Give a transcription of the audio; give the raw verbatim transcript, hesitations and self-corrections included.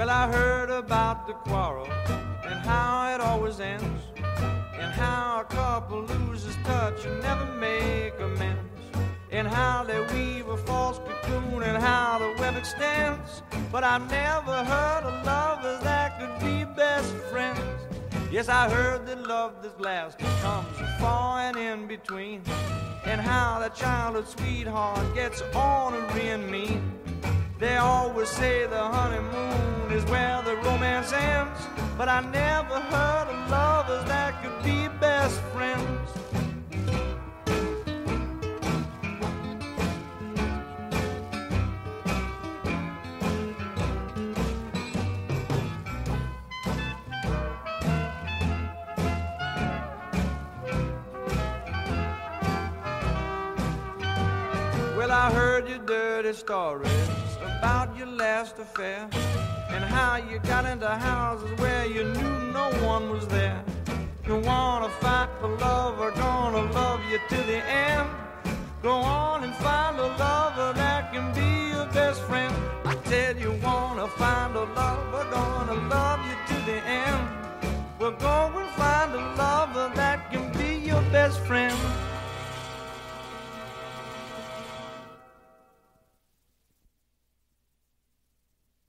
Well, I heard about the quarrel and how it always ends, and how a couple loses touch and never make amends, and how they weave a false cocoon and how the web extends. But I never heard of lovers that could be best friends. Yes, I heard that love that lasts comes far and in between, and how that childhood sweetheart gets ornery and mean. They always say the honeymoon is where the romance ends, but I never heard of lovers that could be best friends. Well, I heard your dirty stories about your last affair, and how you got into houses where you knew no one was there. You wanna fight for love or gonna love you to the end? Go on and find a lover that can be your best friend. I tell you, wanna find a lover gonna love you to the end. Well, go and find a lover